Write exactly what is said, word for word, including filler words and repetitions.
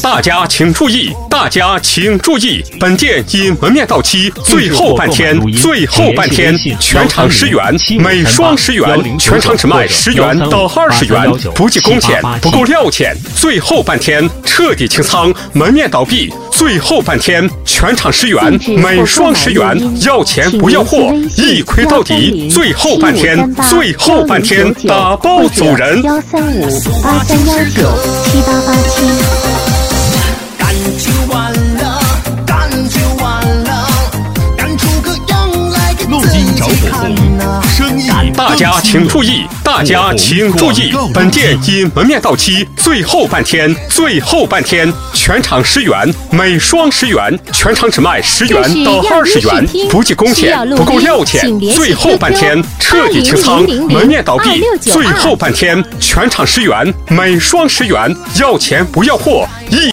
大家请注意，大家请注意，本店因门面到期，最后半天，最后半天，全场十元，每双十元，全场只卖十元到二十元，不计工钱，不够料钱。最后半天彻底清仓，门面倒闭。最后半天，全场十元，每双十元，要钱不要货，一亏到底。最后半天，最后半天，打包走人。 幺三五八三幺九七八八七。 干就完了，干就完了，干出个样来给自己看呐！生意大家请注意，大家请注意，本店因门面到期，最后半天，最后半天，全场十元，每双十元，全场只卖十元到二十元，不计工钱，不够料钱。最后半天彻底清仓，门面倒闭。最后半天全场十元，每双十元，要钱不要货，一